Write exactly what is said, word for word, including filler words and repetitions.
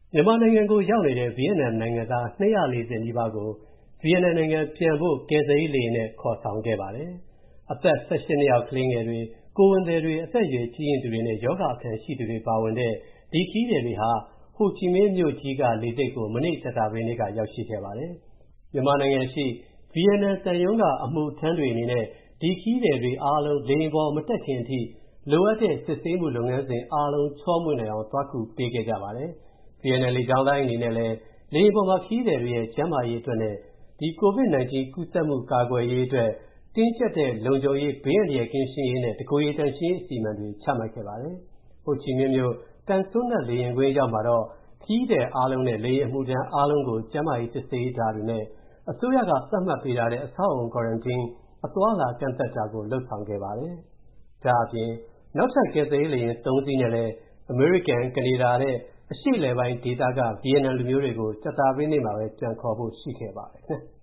မြန်မာနိုင်ငံကိုရောက်နေတဲ့ဗီယက်နမ်နိုင်ငံသားနှစ်ရာလေးဆယ်နီးပါးကိုဗီယက်နမ်နိုင်ငံပြန်ဖို့ကယ်ဆယ်ရေးလေယာဉ်နဲ့ခေါ်ဆောင်ခဲ့ပါတယ်။အသက်၁၈နှစ်အောက်ကလေးငယ်တွေ၊ကိုယ်ဝန်သည်တွေ၊အသက်အရွယ်ကြီးရင့်သူတွေနဲ့ရောဂါအခံရှိသူတွေပါဝင်တဲ့ဒီခရီးသည်တွေဟာဟိုချီမင်းမြို့ကြီးကလေဆိပ်ကိုမနေ့ကြာသပတေးနေ့ကရောက်ရှိခဲ့ပါတယ်။မြန်မာနိုင်ငံရှိဗီယက်နမ်သံရုံးကအမှုထမ်းတွေအနေနဲ့ဒီခရီးသည်တွေအားလုံးလေယာဉ်ပေါ်မတက်ခင်အထိလိုအပ်တဲ့စစ်ဆေးမှုလုပ်ငန်းစဉ်အားလုံးချောမွေ့နိုင်အောင်သွားကူပေးခဲ့ကြပါတယ်။ ဗီယက်နမ်လေကြောင်းလိုင်းအနေနဲ့လည်းလေယာဉ်ပေါ်မှာခရီးသည်တွေရဲ့ကျန်းမာရေးအတွက်နဲ့ဒီ ကိုဗစ် ၁၉ ကူးစက်မှုကာကွယ်ရေးအတွက်တင်းကျပ်တဲ့လုံခြုံရေးဘေးအန္တရာယ်ကင်းရှင်းရေးနဲ့တကိုယ်ရည်သန့်ရှင်းရေးအစီအမံတွေချမှတ်ခဲ့ပါတယ်။ဟိုချီမင်းမြို့ကန်စွန်းနက်လေယာဉ်ကွင်းရောက်မှာတော့ခရီးသည်အားလုံးနဲ့လေယာဉ်အမှုထမ်းအားလုံးကိုကျန်းမာရေးစစ်ဆေးတာတွေနဲ့အစိုးရကသတ်မှတ်ပေးထားတဲ့အဆောက်အအုံ Quarantine အသွားအလာကန့်သတ်တာကိုလုပ်ဆောင်ခဲ့ပါတယ်။ဒါ့အပြင်နောက်ထပ်ကယ်ဆယ်ရေးလေယာဉ်သုံးစီးနဲ့လည်းအမေရိကန်၊ကနေဒါနဲ့အရှေ့အလယ်ပိုင်းဒေသကဗီယက်နမ်လူမျိုးတွေကိုကြာသပတေးနေ့မှာပဲပြန်ခေါ်ဖို့ရှိခဲ့ပါတယ်။